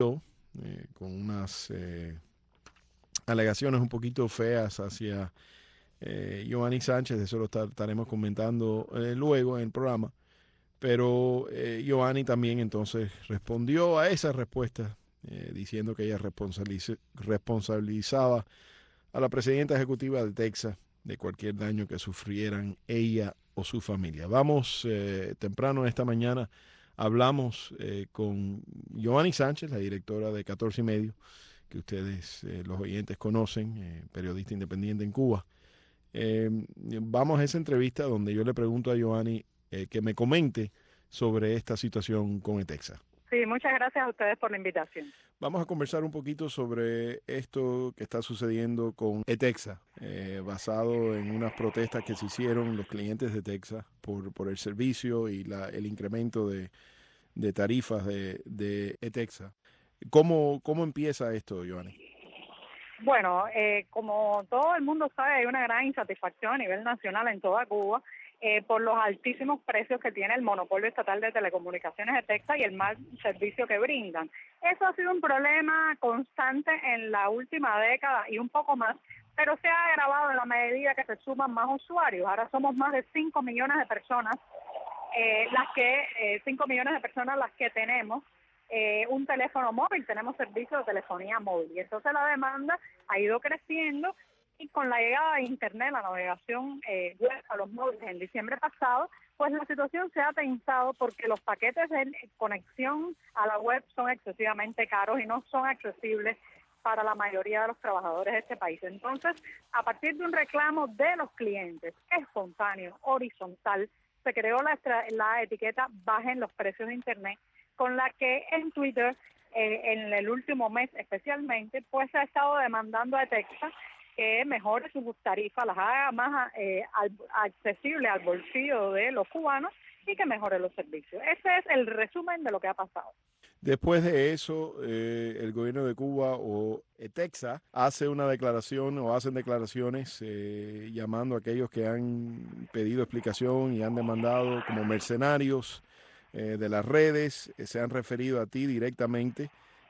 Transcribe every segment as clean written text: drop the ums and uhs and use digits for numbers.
con unas alegaciones un poquito feas hacia Giovanni Sánchez. De eso lo estaremos comentando luego en el programa. Pero Giovanni también entonces respondió a esa respuesta diciendo que ella responsabilizaba a la presidenta ejecutiva de Texas de cualquier daño que sufrieran ella o su familia. Vamos temprano esta mañana. Hablamos con Giovanni Sánchez, la directora de 14 y medio, que ustedes, los oyentes, conocen, periodista independiente en Cuba. Vamos a esa entrevista donde yo le pregunto a Giovanni que me comente sobre esta situación con ETEXA. Sí, muchas gracias a ustedes por la invitación. Vamos a conversar un poquito sobre esto que está sucediendo con ETEXA, basado en unas protestas que se hicieron los clientes de ETEXA por el servicio y el incremento de tarifas de ETEXA. ¿Cómo empieza esto, Giovanni? Bueno, como todo el mundo sabe, hay una gran insatisfacción a nivel nacional en toda Cuba por los altísimos precios que tiene el monopolio estatal de telecomunicaciones de Texas y el mal servicio que brindan. Eso ha sido un problema constante en la última década y un poco más, pero se ha agravado en la medida que se suman más usuarios. Ahora somos más de 5 millones de personas, 5 millones de personas las que tenemos un teléfono móvil, tenemos servicio de telefonía móvil. Y entonces la demanda ha ido creciendo y con la llegada de Internet, la navegación web a los móviles en diciembre pasado, pues la situación se ha tensado porque los paquetes de conexión a la web son excesivamente caros y no son accesibles para la mayoría de los trabajadores de este país. Entonces, a partir de un reclamo de los clientes espontáneo, horizontal, se creó la etiqueta Bajen los precios de Internet, con la que en Twitter, en el último mes especialmente, pues se ha estado demandando a Texas que mejore sus tarifas, las haga más accesibles al bolsillo de los cubanos y que mejore los servicios. Ese es el resumen de lo que ha pasado. Después de eso, el gobierno de Cuba o ETEXA hace una declaración o hacen declaraciones llamando a aquellos que han pedido explicación y han demandado como mercenarios de las redes, se han referido a ti directamente.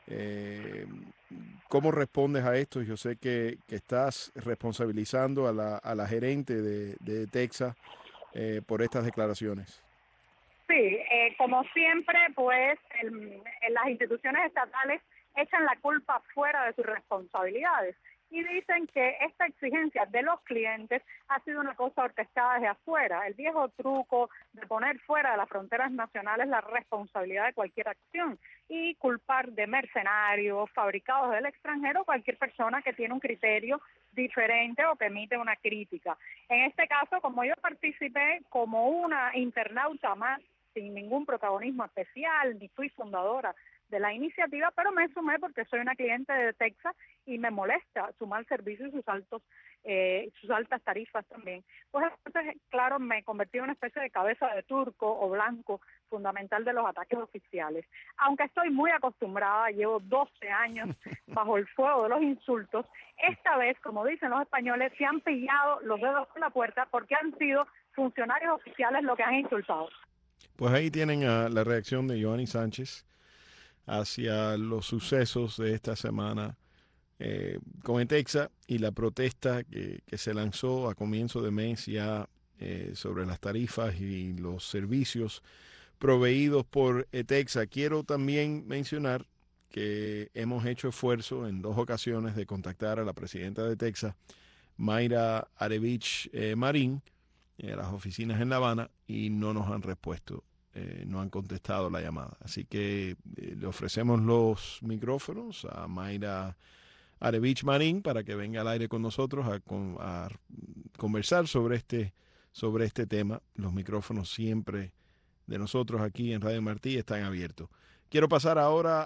¿Cómo respondes a esto? Yo sé que estás responsabilizando a la gerente de ETEXA por estas declaraciones. Sí, como siempre, pues las instituciones estatales echan la culpa fuera de sus responsabilidades y dicen que esta exigencia de los clientes ha sido una cosa orquestada desde afuera. El viejo truco de poner fuera de las fronteras nacionales la responsabilidad de cualquier acción y culpar de mercenarios, fabricados del extranjero, cualquier persona que tiene un criterio diferente o que emite una crítica. En este caso, como yo participé como una internauta más, sin ningún protagonismo especial, ni fui fundadora de la iniciativa, pero me sumé porque soy una cliente de Texas y me molesta su mal servicio y sus altas tarifas también. Pues entonces, claro, me convertí en una especie de cabeza de turco o blanco fundamental de los ataques oficiales. Aunque estoy muy acostumbrada, llevo 12 años bajo el fuego de los insultos, esta vez, como dicen los españoles, se han pillado los dedos por la puerta porque han sido funcionarios oficiales los que han insultado. Pues ahí tienen la reacción de Giovanni Sánchez hacia los sucesos de esta semana con ETEXA y la protesta que se lanzó a comienzo de mes ya sobre las tarifas y los servicios proveídos por ETEXA. Quiero también mencionar que hemos hecho esfuerzo en 2 ocasiones de contactar a la presidenta de ETEXA, Mayra Arevich Marín, a las oficinas en La Habana, y no nos han respuesto. No han contestado la llamada. Así que le ofrecemos los micrófonos a Mayra Arevich Marín para que venga al aire con nosotros a conversar sobre este tema. Los micrófonos siempre de nosotros aquí en Radio Martí están abiertos. Quiero pasar ahora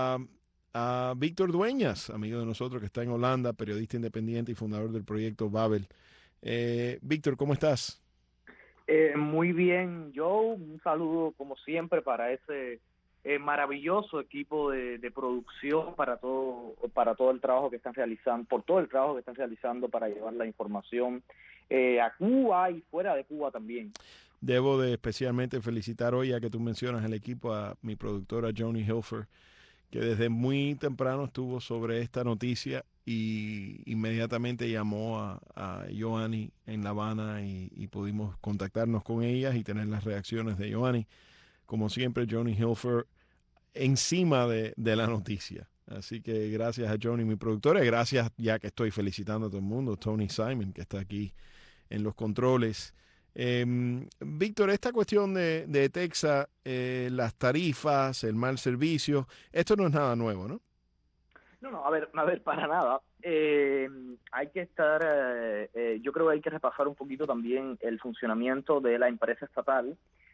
a Víctor Dueñas, amigo de nosotros que está en Holanda, periodista independiente y fundador del proyecto Babel. Víctor, ¿cómo estás? Muy bien, Joe. Un saludo como siempre para ese maravilloso equipo de producción, para todo el trabajo que están realizando, por todo el trabajo que están realizando para llevar la información a Cuba y fuera de Cuba también. Debo de especialmente felicitar hoy, ya que tú mencionas el equipo, a mi productora Joni Hilfer, que desde muy temprano estuvo sobre esta noticia y inmediatamente llamó a Yoani en La Habana y pudimos contactarnos con ellas y tener las reacciones de Yoani. Como siempre, Johnny Hilfer encima de la noticia. Así que gracias a Johnny, mi productora, y gracias, ya que estoy felicitando a todo el mundo, Tony Simon, que está aquí en los controles. Víctor, esta cuestión de Texas, las tarifas, el mal servicio, esto no es nada nuevo, ¿no? No, a ver, para nada. Hay que estar, yo creo que hay que repasar un poquito también el funcionamiento de la empresa estatal.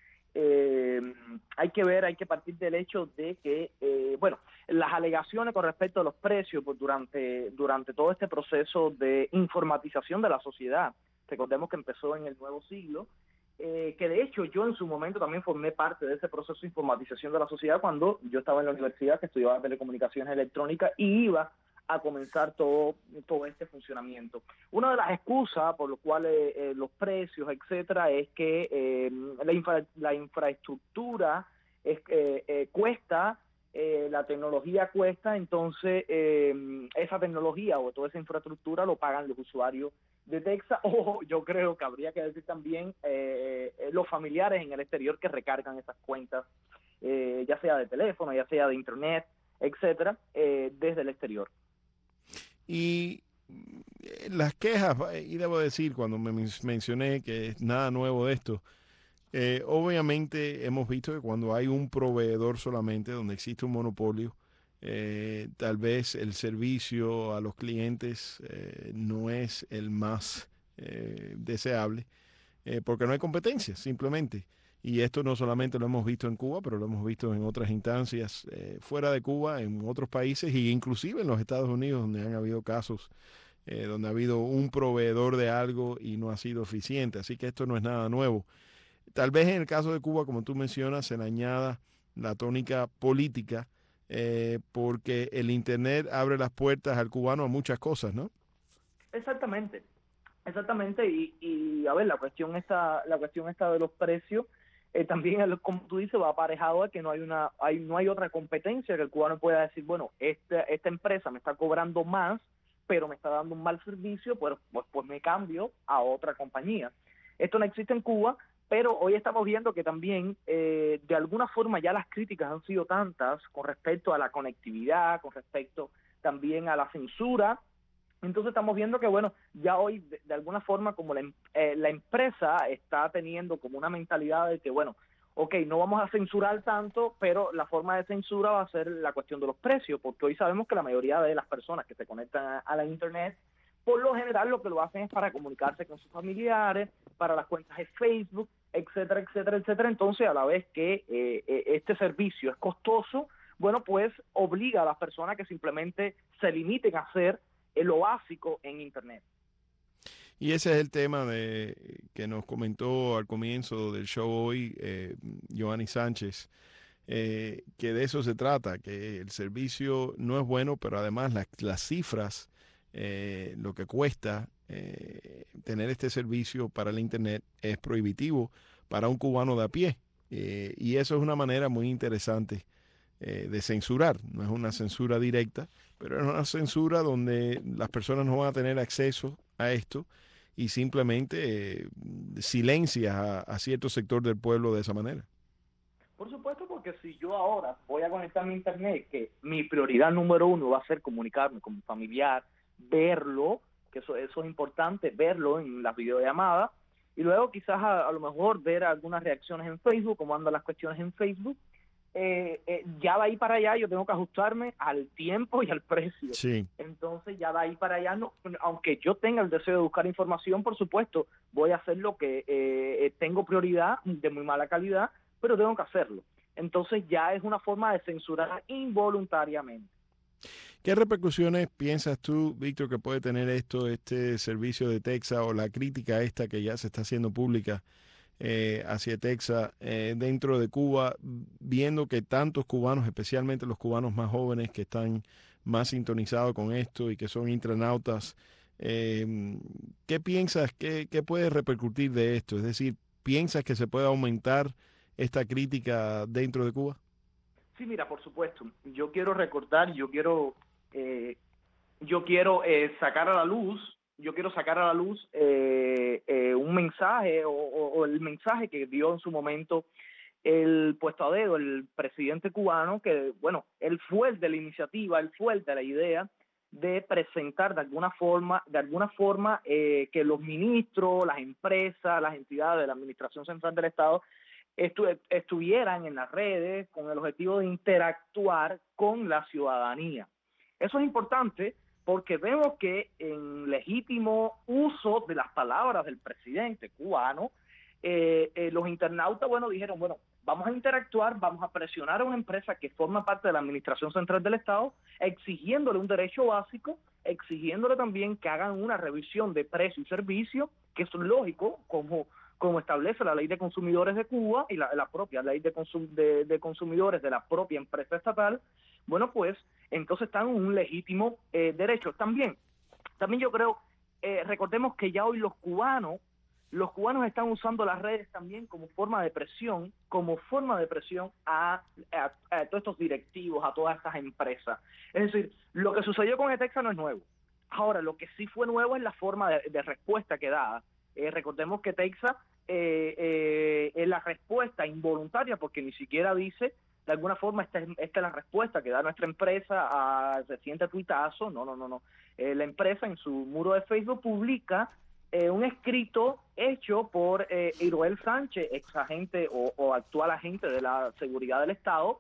Hay que partir del hecho de que, las alegaciones con respecto a los precios pues, durante todo este proceso de informatización de la sociedad, recordemos que empezó en el nuevo siglo, que de hecho yo en su momento también formé parte de ese proceso de informatización de la sociedad cuando yo estaba en la universidad, que estudiaba telecomunicaciones electrónicas y iba a comenzar todo este funcionamiento. Una de las excusas por las cuales los precios, etcétera, es que la infraestructura cuesta, la tecnología cuesta, entonces esa tecnología o toda esa infraestructura lo pagan los usuarios de Texas, o yo creo que habría que decir también los familiares en el exterior que recargan esas cuentas, ya sea de teléfono, ya sea de internet, etcétera, desde el exterior. Y las quejas, y debo decir, cuando me mencioné que es nada nuevo de esto, obviamente hemos visto que cuando hay un proveedor solamente, donde existe un monopolio, tal vez el servicio a los clientes no es el más deseable, porque no hay competencia, simplemente. Y esto no solamente lo hemos visto en Cuba, pero lo hemos visto en otras instancias fuera de Cuba, en otros países, e inclusive en los Estados Unidos, donde han habido casos donde ha habido un proveedor de algo y no ha sido eficiente. Así que esto no es nada nuevo. Tal vez en el caso de Cuba, como tú mencionas, se le añada la tónica política, porque el Internet abre las puertas al cubano a muchas cosas, ¿no? Exactamente, y a ver, la cuestión esta de los precios, también, como tú dices, va aparejado a que no hay otra competencia que el cubano pueda decir, bueno, esta empresa me está cobrando más, pero me está dando un mal servicio, pues me cambio a otra compañía. Esto no existe en Cuba, pero hoy estamos viendo que también, de alguna forma, ya las críticas han sido tantas con respecto a la conectividad, con respecto también a la censura. Entonces estamos viendo que, bueno, ya hoy, de alguna forma, como la empresa está teniendo como una mentalidad de que, bueno, ok, no vamos a censurar tanto, pero la forma de censura va a ser la cuestión de los precios, porque hoy sabemos que la mayoría de las personas que se conectan a la Internet, por lo general lo que lo hacen es para comunicarse con sus familiares, para las cuentas de Facebook, etcétera, etcétera, etcétera. Entonces, a la vez que este servicio es costoso, bueno, pues obliga a las personas que simplemente se limiten a hacer lo básico en Internet. Y ese es el tema que nos comentó al comienzo del show hoy Yoani Sánchez, que de eso se trata, que el servicio no es bueno, pero además las cifras, lo que cuesta tener este servicio para el Internet es prohibitivo para un cubano de a pie. Y eso es una manera muy interesante de censurar. No es una censura directa, pero es una censura donde las personas no van a tener acceso a esto y simplemente silencia a cierto sector del pueblo de esa manera. Por supuesto, porque si yo ahora voy a conectarme a Internet, que mi prioridad número uno va a ser comunicarme con mi familiar, verlo, que eso es importante, verlo en las videollamadas, y luego quizás a lo mejor ver algunas reacciones en Facebook, cómo andan las cuestiones en Facebook, ya de ahí para allá yo tengo que ajustarme al tiempo y al precio. Sí. Entonces ya de ahí para allá, no, aunque yo tenga el deseo de buscar información, por supuesto, voy a hacer lo que tengo prioridad de muy mala calidad, pero tengo que hacerlo. Entonces ya es una forma de censurar involuntariamente. ¿Qué repercusiones piensas tú, Víctor, que puede tener este servicio de Texas o la crítica esta que ya se está haciendo pública hacia Texas dentro de Cuba, viendo que tantos cubanos, especialmente los cubanos más jóvenes que están más sintonizados con esto y que son internautas, ¿qué piensas? ¿Qué puede repercutir de esto? Es decir, ¿piensas que se puede aumentar esta crítica dentro de Cuba? Sí, mira, por supuesto. Yo quiero recordar, sacar a la luz, un mensaje o el mensaje que dio en su momento el puesto a dedo, el presidente cubano, que, bueno, él fue el de la iniciativa, él fue el de la idea de presentar de alguna forma que los ministros, las empresas, las entidades de la Administración Central del Estado estuvieran en las redes con el objetivo de interactuar con la ciudadanía. Eso es importante porque vemos que en legítimo uso de las palabras del presidente cubano, los internautas, dijeron, vamos a interactuar, vamos a presionar a una empresa que forma parte de la Administración Central del Estado, exigiéndole un derecho básico, exigiéndole también que hagan una revisión de precio y servicio, que es lógico, como establece la Ley de Consumidores de Cuba y la propia Ley de Consumidores de la propia empresa estatal. Pues entonces están en un legítimo derecho. También yo creo, recordemos que ya hoy los cubanos están usando las redes también como forma de presión a todos estos directivos, a todas estas empresas. Es decir, lo que sucedió con Etexa no es nuevo. Ahora, lo que sí fue nuevo es la forma de respuesta que da. Recordemos que Etexa es la respuesta involuntaria, porque ni siquiera dice, de alguna forma, esta es la respuesta que da nuestra empresa al reciente tuitazo. No. La empresa en su muro de Facebook publica un escrito hecho por Iroel Sánchez, ex agente o actual agente de la seguridad del Estado,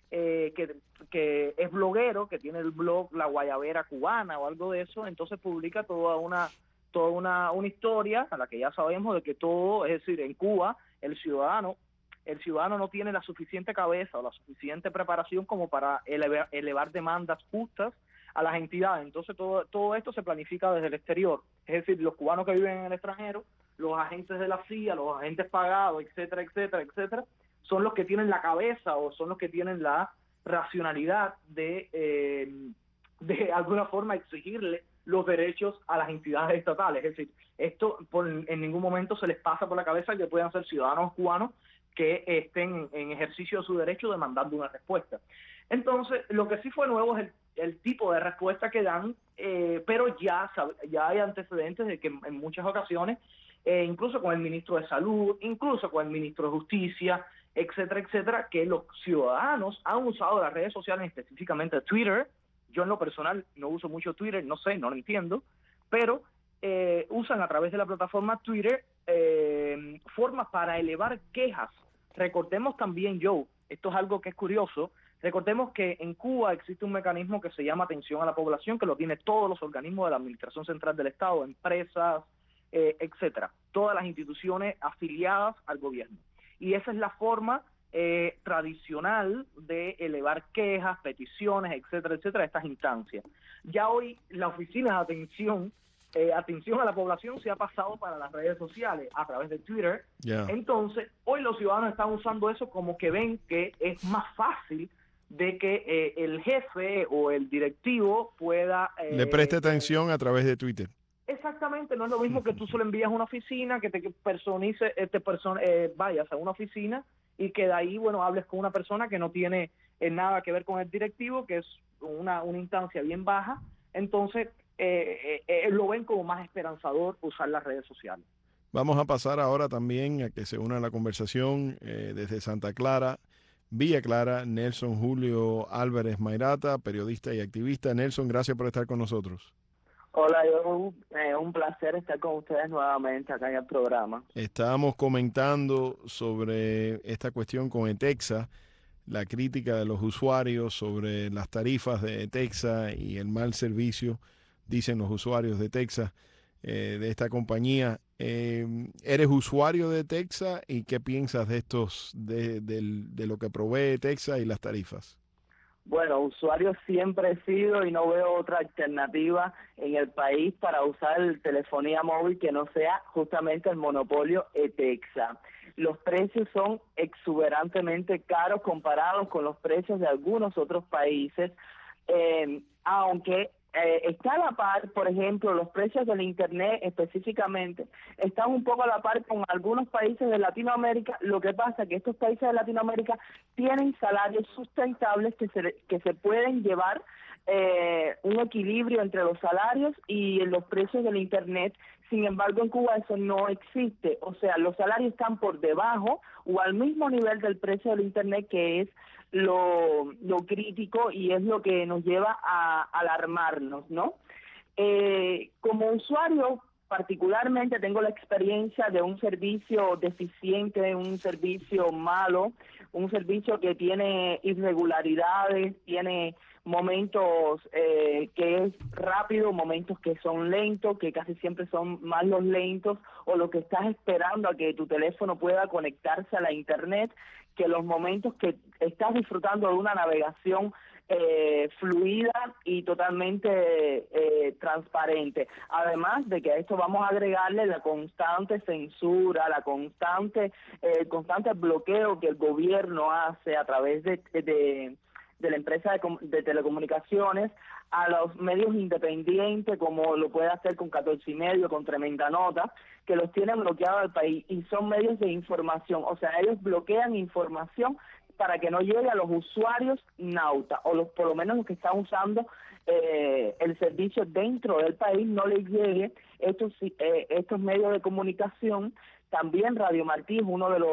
que es bloguero, que tiene el blog La Guayabera Cubana o algo de eso. Entonces publica toda una historia a la que ya sabemos de que todo, es decir, en Cuba el ciudadano no tiene la suficiente cabeza o la suficiente preparación como para elevar demandas justas a las entidades. Entonces todo esto se planifica desde el exterior, es decir, los cubanos que viven en el extranjero, los agentes de la CIA, los agentes pagados, etcétera, son los que tienen la cabeza o son los que tienen la racionalidad de alguna forma exigirle los derechos a las entidades estatales. Es decir, esto en ningún momento se les pasa por la cabeza que puedan ser ciudadanos cubanos que estén en ejercicio de su derecho demandando una respuesta. Entonces, lo que sí fue nuevo es el tipo de respuesta que dan, pero ya hay antecedentes de que en muchas ocasiones, incluso con el ministro de Salud, incluso con el ministro de Justicia, etcétera, que los ciudadanos han usado las redes sociales, específicamente Twitter. Yo en lo personal no uso mucho Twitter, no lo entiendo, pero usan a través de la plataforma Twitter formas para elevar quejas. Recordemos también, Joe, esto es algo que es curioso, recordemos que en Cuba existe un mecanismo que se llama atención a la población, que lo tienen todos los organismos de la Administración Central del Estado, empresas, etcétera, todas las instituciones afiliadas al gobierno. Y esa es la forma tradicional de elevar quejas, peticiones, etcétera, a estas instancias. Ya hoy la oficina de atención a la población se ha pasado para las redes sociales a través de Twitter. Yeah. Entonces, hoy los ciudadanos están usando eso como que ven que es más fácil de que el jefe o el directivo pueda... le preste atención a través de Twitter. Exactamente, no es lo mismo que tú solo envías a una oficina, que vayas a una oficina y que de ahí, hables con una persona que no tiene nada que ver con el directivo, que es una instancia bien baja. Entonces, lo ven como más esperanzador usar las redes sociales. Vamos a pasar ahora también a que se una a la conversación desde Santa Clara, Villa Clara, Nelson Julio Álvarez Mairata, periodista y activista. Nelson, gracias por estar con nosotros. Hola, un placer estar con ustedes nuevamente acá en el programa. Estábamos comentando sobre esta cuestión con Etexa, la crítica de los usuarios sobre las tarifas de Etexa y el mal servicio, dicen los usuarios de Etexa, de esta compañía. ¿Eres usuario de Etexa y qué piensas de de lo que provee Etexa y las tarifas? Bueno, usuario siempre he sido y no veo otra alternativa en el país para usar telefonía móvil que no sea justamente el monopolio Etexa. Los precios son exuberantemente caros comparados con los precios de algunos otros países, aunque está a la par, por ejemplo, los precios del Internet específicamente, están un poco a la par con algunos países de Latinoamérica. Lo que pasa es que estos países de Latinoamérica tienen salarios sustentables que se pueden llevar un equilibrio entre los salarios y los precios del Internet. Sin embargo, en Cuba eso no existe. O sea, los salarios están por debajo o al mismo nivel del precio del Internet, que es lo crítico y es lo que nos lleva a alarmarnos, ¿no? Como usuario, particularmente tengo la experiencia de un servicio deficiente, un servicio malo, un servicio que tiene irregularidades, tiene momentos que es rápido, momentos que son lentos, que casi siempre son más los lentos, o lo que estás esperando a que tu teléfono pueda conectarse a la Internet, que los momentos que estás disfrutando de una navegación fluida y totalmente transparente. Además de que a esto vamos a agregarle la constante censura, el constante bloqueo que el gobierno hace a través de la empresa de telecomunicaciones a los medios independientes, como lo puede hacer con 14 y medio, con Tremenda Nota, que los tienen bloqueados al país, y son medios de información. O sea, ellos bloquean información para que no llegue a los usuarios nauta, o por lo menos los que están usando el servicio dentro del país, no les llegue estos medios de comunicación. También Radio Martí es uno de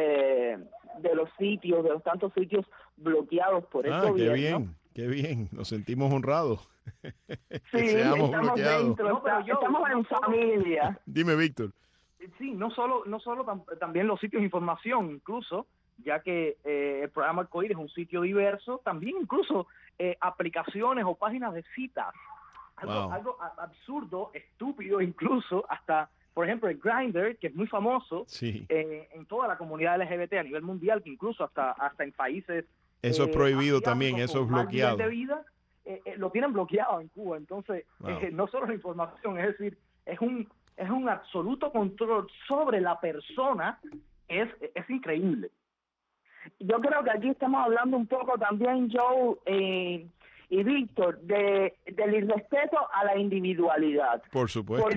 los sitios, de los tantos sitios bloqueados por el gobierno. Qué bien, nos sentimos honrados. Sí, seamos estamos bloqueados. dentro, estamos en familia. Dime, Víctor. Sí, no solo también los sitios de información, incluso, ya que el programa Arcoíris es un sitio diverso, también incluso aplicaciones o páginas de citas. Algo absurdo, estúpido, incluso hasta, por ejemplo, el Grindr, que es muy famoso sí. En toda la comunidad LGBT a nivel mundial, que incluso hasta en países... Eso es prohibido también, eso es bloqueado. De vida, lo tienen bloqueado en Cuba. Entonces, no solo la información, es decir, es un absoluto control sobre la persona, es increíble. Yo creo que aquí estamos hablando un poco también, Joe y Víctor, del irrespeto a la individualidad. Por supuesto.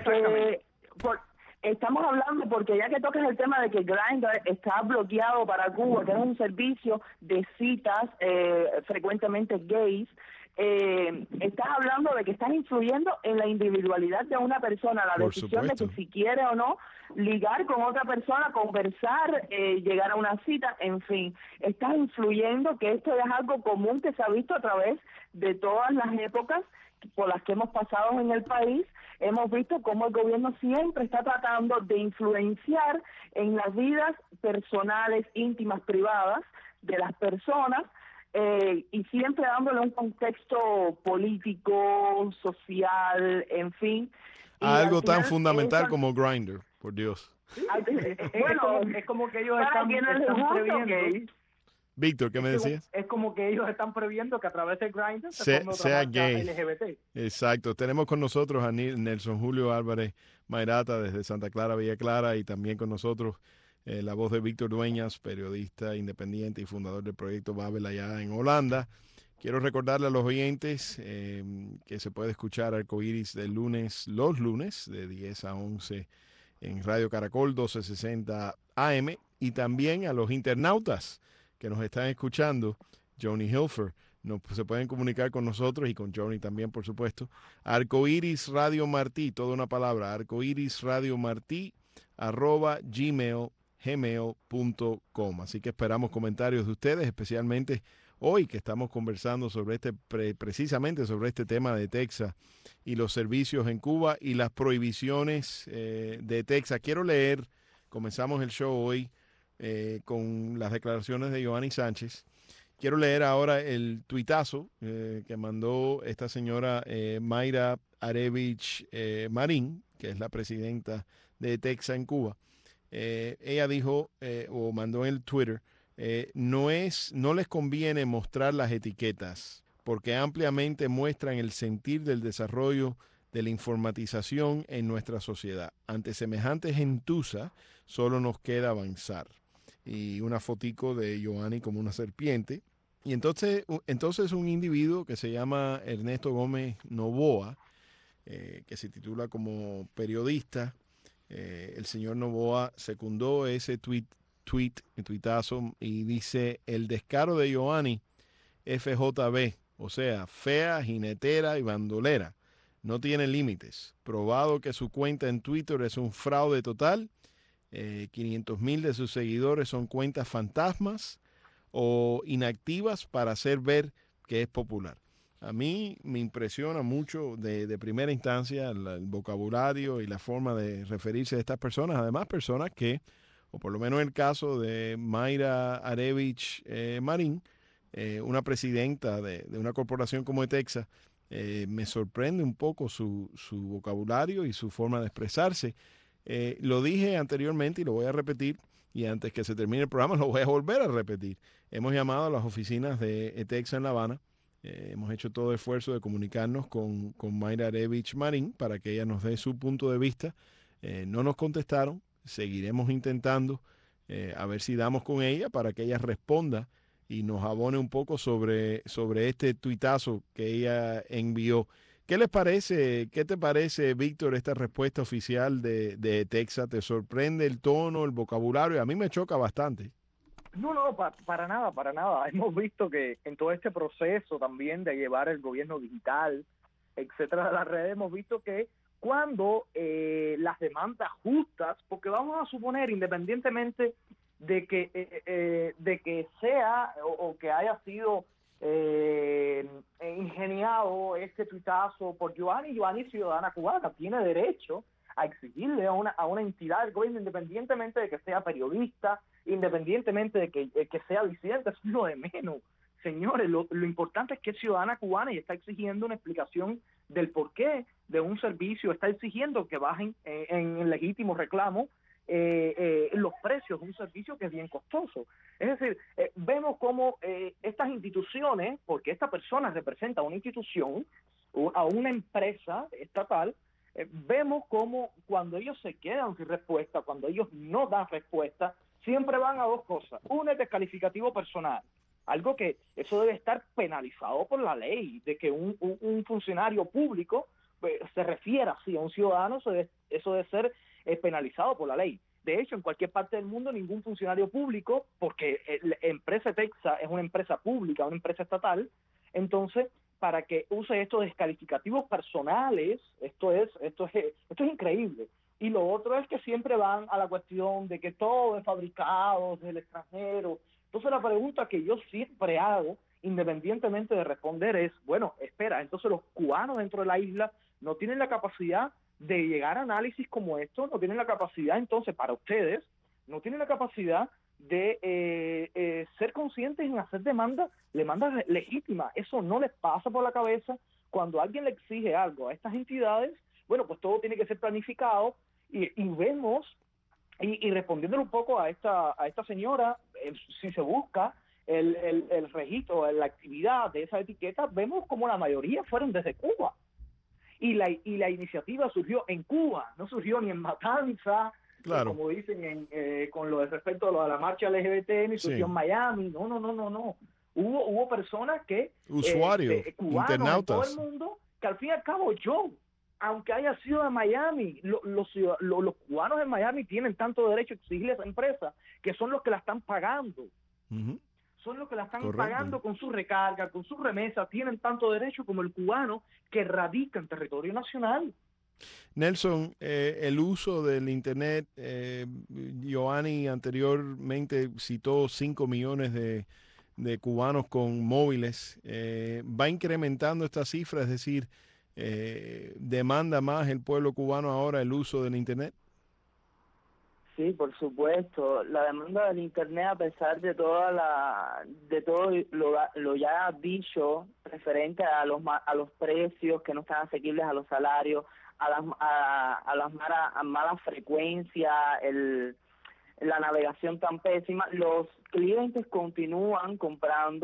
Estamos hablando, porque ya que tocas el tema de que Grindr está bloqueado para Cuba, que es un servicio de citas frecuentemente gays, estás hablando de que estás influyendo en la individualidad de una persona, la Por decisión supuesto. de que si quiere o no ligar con otra persona, conversar, llegar a una cita, en fin, estás influyendo, que esto es algo común que se ha visto a través de todas las épocas por las que hemos pasado en el país. Hemos visto cómo el gobierno siempre está tratando de influenciar en las vidas personales, íntimas, privadas de las personas, y siempre dándole un contexto político, social, en fin. Algo tan fundamental como Grindr, por Dios. Bueno, es como que ellos para están quienes les gusta, previendo... Víctor, ¿qué me decías? Es como que ellos están previendo que a través de Grindr sea gay. LGBT. Exacto. Tenemos con nosotros a Nelson Julio Álvarez Mayrata desde Santa Clara, Villa Clara, y también con nosotros la voz de Víctor Dueñas, periodista independiente y fundador del proyecto Babel allá en Holanda. Quiero recordarle a los oyentes que se puede escuchar Arcoíris los lunes de 10 a 11 en Radio Caracol 1260 AM, y también a los internautas que nos están escuchando, Johnny Hilfer, se pueden comunicar con nosotros y con Johnny también, por supuesto. Arcoíris Radio Martí, toda una palabra, Arcoíris Radio Martí @gmail.com. Así que esperamos comentarios de ustedes, especialmente hoy que estamos conversando sobre precisamente sobre este tema de Texas y los servicios en Cuba y las prohibiciones de Texas. Quiero leer, comenzamos el show hoy con las declaraciones de Yoani Sánchez. Quiero leer ahora el tuitazo que mandó esta señora Mayra Arevich Marín, que es la presidenta de Texas en Cuba. Ella dijo, o mandó en el Twitter, no les conviene mostrar las etiquetas porque ampliamente muestran el sentir del desarrollo de la informatización en nuestra sociedad. Ante semejante gentuza, solo nos queda avanzar. Y una fotico de Yoani como una serpiente. Y entonces un individuo que se llama Ernesto Gómez Novoa, que se titula como periodista, el señor Novoa secundó ese tuitazo y dice: el descaro de Ioanni FJB, o sea, fea, jinetera y bandolera, no tiene límites. Probado que su cuenta en Twitter es un fraude total. 500,000 de sus seguidores son cuentas fantasmas o inactivas para hacer ver que es popular. A mí me impresiona mucho de primera instancia el vocabulario y la forma de referirse a estas personas. Además, personas que, o por lo menos en el caso de Mayra Arevich Marín, una presidenta de una corporación como Etexa, me sorprende un poco su vocabulario y su forma de expresarse. Lo dije anteriormente y lo voy a repetir, y antes que se termine el programa lo voy a volver a repetir. Hemos llamado a las oficinas de Etexa en La Habana. Hemos hecho todo el esfuerzo de comunicarnos con Mayra Arevich Marín para que ella nos dé su punto de vista. No nos contestaron. Seguiremos intentando a ver si damos con ella para que ella responda y nos abone un poco sobre este tuitazo que ella envió. ¿Qué les parece? ¿Qué te parece, Víctor, esta respuesta oficial de Etexa? ¿Te sorprende el tono, el vocabulario? A mí me choca bastante. No, para nada, para nada. Hemos visto que en todo este proceso también de llevar el gobierno digital, etcétera, de las redes, hemos visto que cuando las demandas justas, porque vamos a suponer, independientemente de que sea o que haya sido ingeniado este tuitazo por Ioanni ciudadana cubana, tiene derecho a exigirle a una entidad del gobierno, independientemente de que sea periodista, independientemente de que sea disidente, es lo de menos. Señores, lo importante es que es ciudadana cubana y está exigiendo una explicación del porqué de un servicio, está exigiendo que bajen en legítimo reclamo los precios de un servicio que es bien costoso. Es decir, vemos cómo estas instituciones, porque esta persona representa a una institución, a una empresa estatal, vemos cómo cuando ellos se quedan sin respuesta, cuando ellos no dan respuesta, siempre van a dos cosas. Una es descalificativo personal, algo que eso debe estar penalizado por la ley, de que un funcionario público se refiera así a un ciudadano, eso debe ser penalizado por la ley. De hecho, en cualquier parte del mundo, ningún funcionario público, porque la empresa Etexa es una empresa pública, una empresa estatal, entonces, para que use estos descalificativos personales, esto es increíble. Y lo otro es que siempre van a la cuestión de que todo es fabricado desde el extranjero. Entonces la pregunta que yo siempre hago, independientemente de responder, es, bueno, espera, entonces los cubanos dentro de la isla no tienen la capacidad de llegar a análisis como esto, no tienen la capacidad, entonces, para ustedes, no tienen la capacidad de ser conscientes en hacer demandas legítimas. Eso no les pasa por la cabeza. Cuando alguien le exige algo a estas entidades, bueno, pues todo tiene que ser planificado y vemos, y respondiéndole un poco a esta señora, si se busca el registro, la actividad de esa etiqueta, vemos como la mayoría fueron desde Cuba. Y la iniciativa surgió en Cuba, no surgió ni en Matanza, claro, como dicen con lo de respecto a lo de la marcha LGBT, ni surgió en Miami, no. Hubo personas que, usuarios, cubanos internautas, en todo el mundo, que al fin y al cabo aunque haya sido de Miami, los cubanos en Miami tienen tanto derecho a exigirle a esa empresa, que son los que la están pagando. Uh-huh. Son los que la están Correcto. pagando con su recarga, con su remesa, tienen tanto derecho como el cubano que radica en territorio nacional. Nelson, el uso del Internet, Ioanni anteriormente citó 5 millones de cubanos con móviles. ¿Va incrementando esta cifra? Es decir, ¿demanda más el pueblo cubano ahora el uso del Internet? Sí, por supuesto. La demanda del Internet, a pesar de todo lo ya dicho referente a los precios que no están asequibles, a los salarios, a las malas frecuencias, la navegación tan pésima, los clientes continúan comprando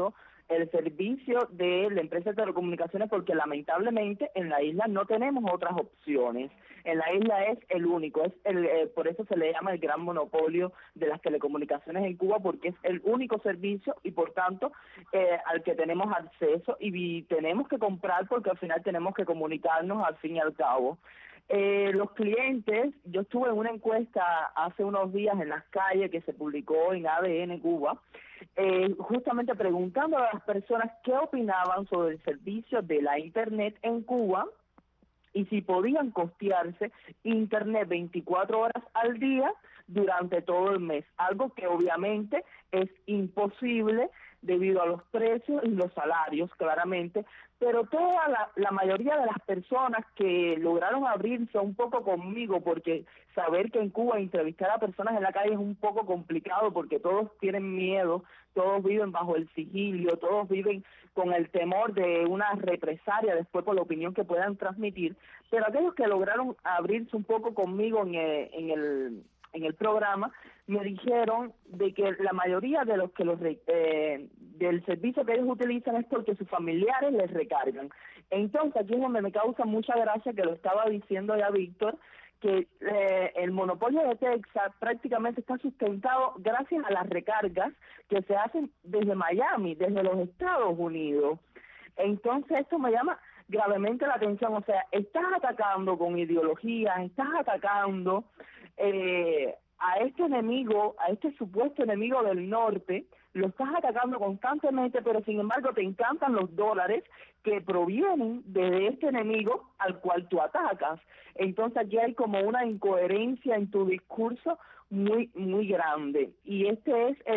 el servicio de la empresa de telecomunicaciones, porque lamentablemente en la isla no tenemos otras opciones. En la isla es el único, por eso se le llama el gran monopolio de las telecomunicaciones en Cuba, porque es el único servicio y por tanto al que tenemos acceso y tenemos que comprar porque al final tenemos que comunicarnos al fin y al cabo. Los clientes, yo estuve en una encuesta hace unos días en las calles que se publicó en ADN Cuba, justamente preguntando a las personas qué opinaban sobre el servicio de la Internet en Cuba y si podían costearse Internet 24 horas al día durante todo el mes, algo que obviamente es imposible debido a los precios y los salarios, claramente, pero la mayoría de las personas que lograron abrirse un poco conmigo, porque saber que en Cuba entrevistar a personas en la calle es un poco complicado, porque todos tienen miedo, todos viven bajo el sigilio, todos viven con el temor de una represalia después por la opinión que puedan transmitir, pero aquellos que lograron abrirse un poco conmigo en el programa, me dijeron de que la mayoría de los que del servicio que ellos utilizan es porque sus familiares les recargan. Entonces aquí es donde me causa mucha gracia, que lo estaba diciendo ya Víctor, que el monopolio de Texas prácticamente está sustentado gracias a las recargas que se hacen desde Miami, desde los Estados Unidos. Entonces esto me llama gravemente la atención, o sea, estás atacando con ideología, estás atacando a este enemigo, a este supuesto enemigo del norte, lo estás atacando constantemente, pero sin embargo te encantan los dólares que provienen de este enemigo al cual tú atacas. Entonces aquí hay como una incoherencia en tu discurso muy, muy grande. Y este es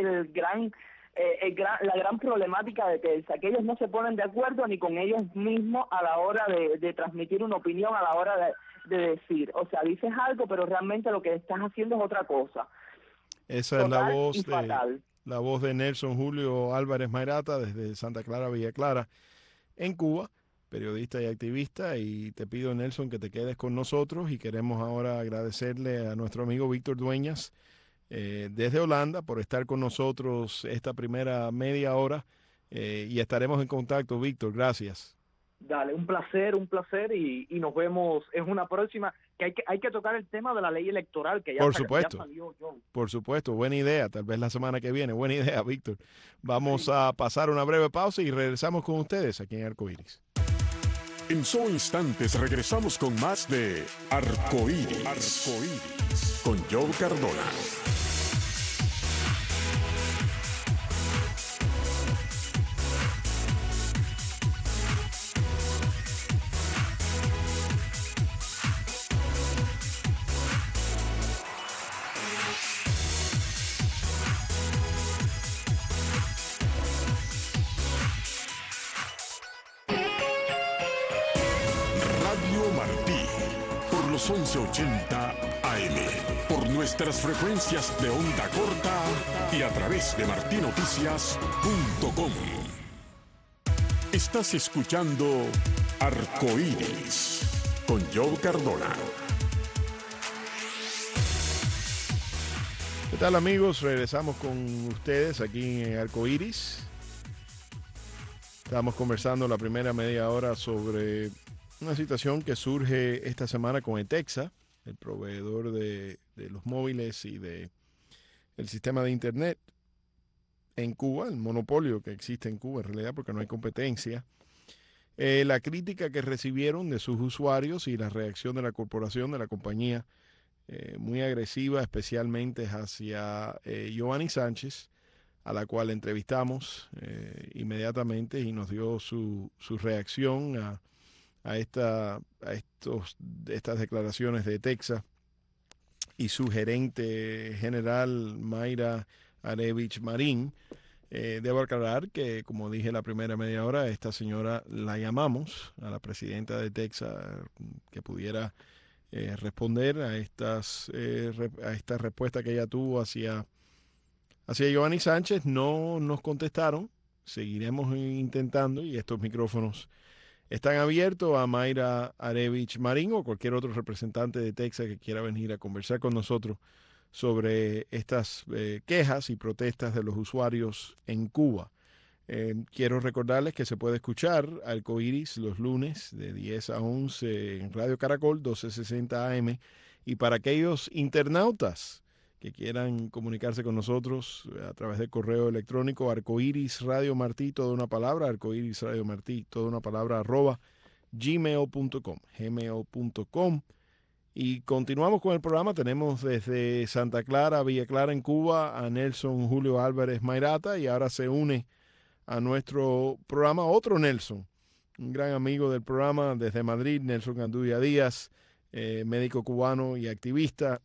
la gran problemática de Texas, que ellos no se ponen de acuerdo ni con ellos mismos a la hora de transmitir una opinión, a la hora de decir, o sea, dices algo, pero realmente lo que estás haciendo es otra cosa. Esa es la voz de Nelson Julio Álvarez Mairata desde Santa Clara, Villa Clara, en Cuba, periodista y activista, y te pido, Nelson, que te quedes con nosotros y queremos ahora agradecerle a nuestro amigo Víctor Dueñas desde Holanda por estar con nosotros esta primera media hora y estaremos en contacto, Víctor, gracias. Dale, un placer y nos vemos en una próxima, que hay que tocar el tema de la ley electoral, que ya, por supuesto, ya salió, John. Por supuesto, buena idea, tal vez la semana que viene, buena idea, Víctor. Vamos a pasar una breve pausa y regresamos con ustedes aquí en Arcoíris. En solo instantes regresamos con más de Arcoíris con Joe Cardona. Martí, por los 1180 AM, por nuestras frecuencias de onda corta y a través de martinoticias.com. Estás escuchando Arcoíris con Joe Cardona. ¿Qué tal, amigos? Regresamos con ustedes aquí en Arcoíris. Estamos conversando la primera media hora sobre una situación que surge esta semana con ETEXA, el proveedor de los móviles y del sistema de Internet en Cuba, el monopolio que existe en Cuba en realidad porque no hay competencia. La crítica que recibieron de sus usuarios y la reacción de la corporación, de la compañía, muy agresiva, especialmente hacia Giovanni Sánchez, a la cual entrevistamos inmediatamente y nos dio su reacción a estas declaraciones de ETEXA y su gerente general Mayra Arevich Marín. Debo aclarar que, como dije la primera media hora, esta señora la llamamos a la presidenta de ETEXA que pudiera responder a esta respuesta que ella tuvo hacia Giovanni Sánchez. No nos contestaron, seguiremos intentando y estos micrófonos están abiertos a Mayra Arevich Marín o cualquier otro representante de Texas que quiera venir a conversar con nosotros sobre estas quejas y protestas de los usuarios en Cuba. Quiero recordarles que se puede escuchar Arcoiris los lunes de 10 a 11 en Radio Caracol 1260 AM. Y para aquellos internautas que quieran comunicarse con nosotros a través del correo electrónico Arcoiris Radio Martí, toda una palabra, Arcoiris Radio Martí, toda una palabra, @gmail.com. Y continuamos con el programa. Tenemos desde Santa Clara, Villa Clara en Cuba, a Nelson Julio Álvarez Mairata, y ahora se une a nuestro programa otro Nelson, un gran amigo del programa desde Madrid, Nelson Gandulla Díaz, médico cubano y activista.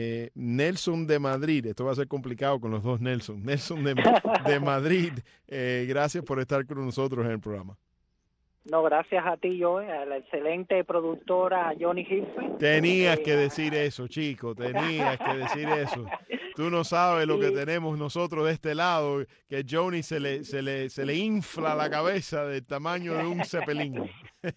Nelson de Madrid, esto va a ser complicado con los dos Nelson. Nelson de Madrid, gracias por estar con nosotros en el programa. No, gracias a ti, Joe, a la excelente productora Johnny Hilfe. Tenías que decir eso, chico, tenías que decir eso. Tú no sabes lo que tenemos nosotros de este lado, que Johnny se le infla la cabeza del tamaño de un cepelín.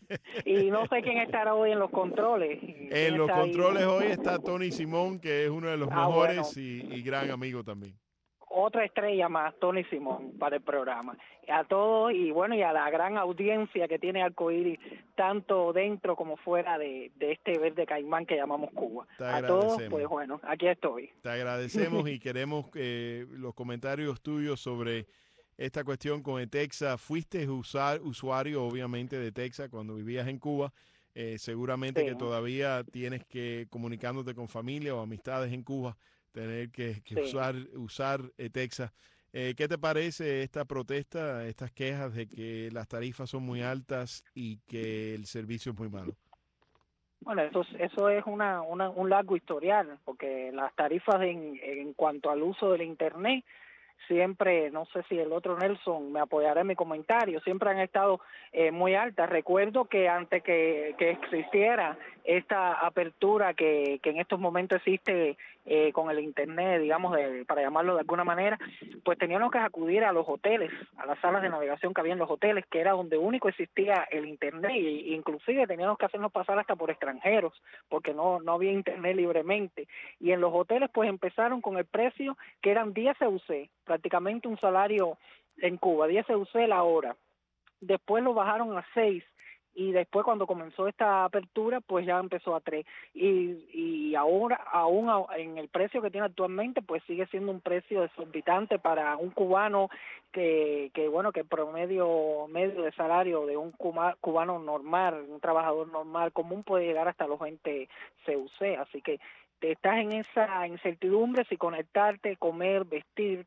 Y no sé quién estará hoy en los controles. En los controles hoy está Tony Simón, que es uno de los mejores, bueno, y gran amigo también. Otra estrella más, Tony Simón, para el programa. A todos y bueno, y a la gran audiencia que tiene Arcoiris, tanto dentro como fuera de este verde caimán que llamamos Cuba. A todos, pues bueno, aquí estoy. Te agradecemos y queremos los comentarios tuyos sobre esta cuestión con Etexa. Fuiste usuario, obviamente, de Etexa cuando vivías en Cuba. Seguramente sí, que todavía tienes que, comunicándote con familia o amistades en Cuba, tener que sí, usar Etexa. ¿Qué te parece esta protesta, estas quejas de que las tarifas son muy altas y que el servicio es muy malo? Bueno, eso es un largo historial, porque las tarifas en cuanto al uso del Internet siempre, no sé si el otro Nelson me apoyará en mi comentario, siempre han estado muy altas. Recuerdo que antes que existiera esta apertura que en estos momentos existe con el Internet, digamos, para llamarlo de alguna manera, pues teníamos que acudir a los hoteles, a las salas de navegación que había en los hoteles, que era donde único existía el Internet, e inclusive teníamos que hacernos pasar hasta por extranjeros, porque no había Internet libremente. Y en los hoteles pues empezaron con el precio que eran 10 EUC, prácticamente un salario en Cuba, 10 EUC la hora. Después lo bajaron a 6 y después cuando comenzó esta apertura pues ya empezó a 3 y ahora aún en el precio que tiene actualmente pues sigue siendo un precio exorbitante para un cubano que bueno, que el promedio medio de salario de un cubano normal, un trabajador normal común puede llegar hasta los 20 CUC, así que te estás en esa incertidumbre si conectarte, comer, vestir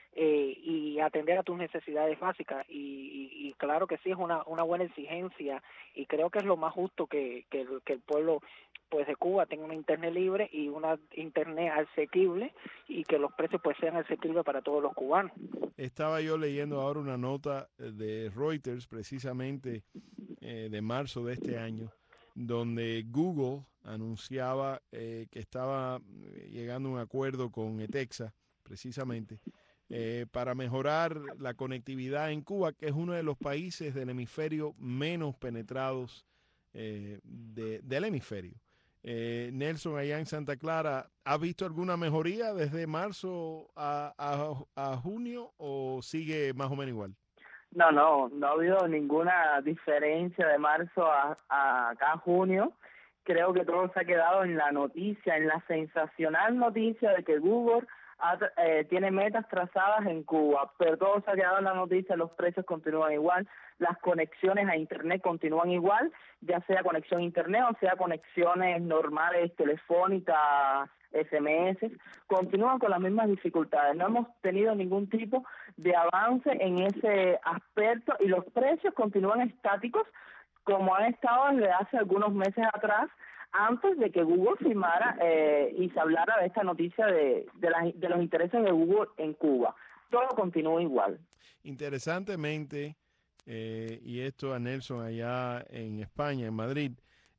y atender a tus necesidades básicas y claro que sí es una buena exigencia y creo que es lo más justo que el pueblo pues de Cuba tenga una internet libre y una internet asequible y que los precios pues sean asequibles para todos los cubanos. Estaba yo leyendo ahora una nota de Reuters precisamente de marzo de este año, donde Google anunciaba que estaba llegando a un acuerdo con Etexa precisamente para mejorar la conectividad en Cuba, que es uno de los países del hemisferio menos penetrados del hemisferio. Nelson, allá en Santa Clara, ¿has visto alguna mejoría desde marzo a junio o sigue más o menos igual? No ha habido ninguna diferencia de marzo a acá a junio. Creo que todo se ha quedado en la noticia, en la sensacional noticia de que Google tiene metas trazadas en Cuba, pero todo se ha quedado en la noticia, los precios continúan igual, las conexiones a Internet continúan igual, ya sea conexión a Internet o sea conexiones normales, telefónicas, SMS, continúan con las mismas dificultades. No hemos tenido ningún tipo de avance en ese aspecto y los precios continúan estáticos como han estado desde hace algunos meses atrás, antes de que Google firmara y se hablara de esta noticia de los intereses de Google en Cuba. Todo continúa igual. Interesantemente, y esto a Nelson allá en España, en Madrid,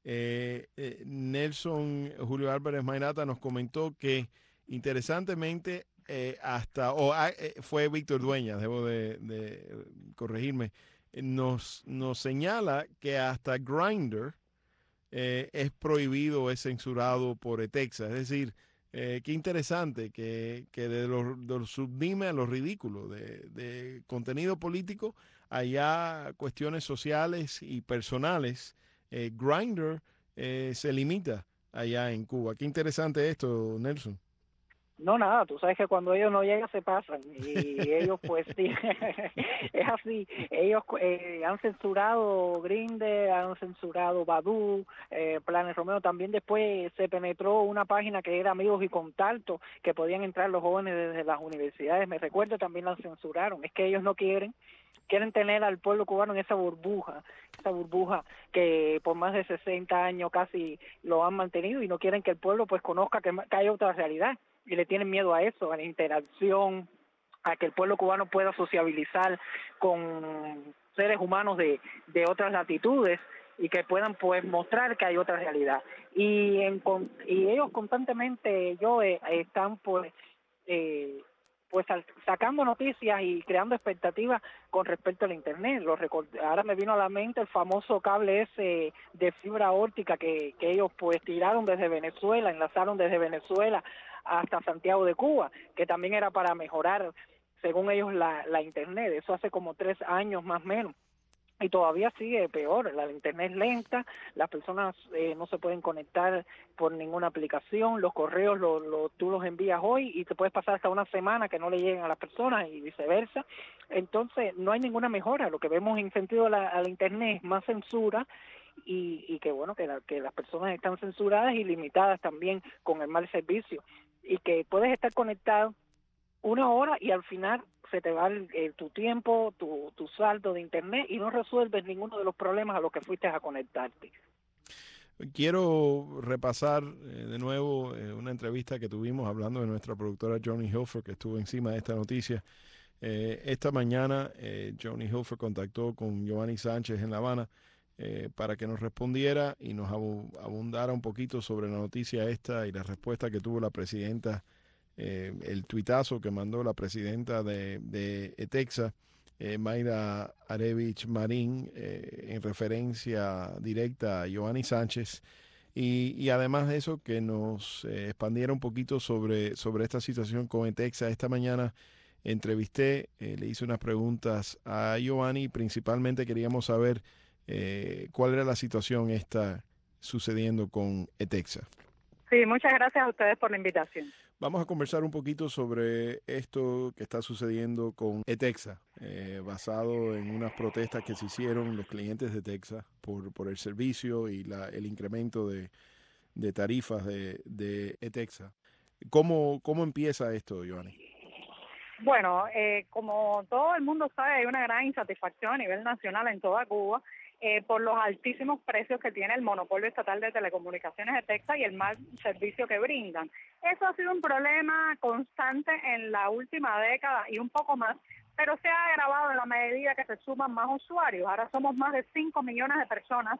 Nelson Julio Álvarez Mairata nos comentó que interesantemente fue Víctor Dueñas, debo de corregirme, nos señala que hasta Grindr es prohibido, es censurado por Etexa. Es decir, Qué interesante que de lo sublime a lo ridículo, de contenido político, allá cuestiones sociales y personales. Grindr se limita allá en Cuba. Qué interesante esto, Nelson. No, nada, tú sabes que cuando ellos no llegan se pasan y ellos pues sí, es así, ellos han censurado Grindr, han censurado Badoo, Planes Romeo, también después se penetró una página que era Amigos y Contactos, que podían entrar los jóvenes desde las universidades, me recuerdo, también la censuraron, es que ellos no quieren tener al pueblo cubano en esa burbuja que por más de 60 años casi lo han mantenido y no quieren que el pueblo pues conozca que hay otra realidad y le tienen miedo a eso, a la interacción, a que el pueblo cubano pueda sociabilizar con seres humanos de otras latitudes y que puedan pues mostrar que hay otra realidad. Y ellos constantemente están pues sacando noticias y creando expectativas con respecto al internet. Ahora me vino a la mente el famoso cable ese de fibra óptica que ellos pues tiraron desde Venezuela, enlazaron desde Venezuela hasta Santiago de Cuba, que también era para mejorar, según ellos, la internet. Eso hace como 3 años más o menos. Y todavía sigue peor, la internet es lenta, las personas no se pueden conectar por ninguna aplicación, los correos tú los envías hoy y te puedes pasar hasta una semana que no le lleguen a las personas y viceversa. Entonces no hay ninguna mejora, lo que vemos en sentido a la internet es más censura y que bueno, que las personas están censuradas y limitadas también con el mal servicio y que puedes estar conectado 1 hora y al final se te va tu tiempo, tu saldo de internet y no resuelves ninguno de los problemas a los que fuiste a conectarte. Quiero repasar de nuevo una entrevista que tuvimos hablando de nuestra productora Johnny Hilfer, que estuvo encima de esta noticia. Esta mañana Johnny Hilfer contactó con Giovanni Sánchez en La Habana para que nos respondiera y nos abundara un poquito sobre la noticia esta y la respuesta que tuvo la presidenta, el tuitazo que mandó la presidenta de ETEXA, Mayra Arevich Marín, en referencia directa a Giovanni Sánchez, y además de eso que nos expandiera un poquito sobre esta situación con ETEXA. Esta mañana entrevisté, le hice unas preguntas a Giovanni, principalmente queríamos saber cuál era la situación esta sucediendo con ETEXA. Sí, muchas gracias a ustedes por la invitación. Vamos a conversar un poquito sobre esto que está sucediendo con ETEXA, basado en unas protestas que se hicieron los clientes de ETEXA por el servicio y el incremento de tarifas de ETEXA. ¿Cómo empieza esto, Giovanni? Bueno, como todo el mundo sabe, hay una gran insatisfacción a nivel nacional en toda Cuba por los altísimos precios que tiene el monopolio estatal de telecomunicaciones de Texas y el mal servicio que brindan. Eso ha sido un problema constante en la última década y un poco más, pero se ha agravado en la medida que se suman más usuarios. Ahora somos más de 5 millones de personas,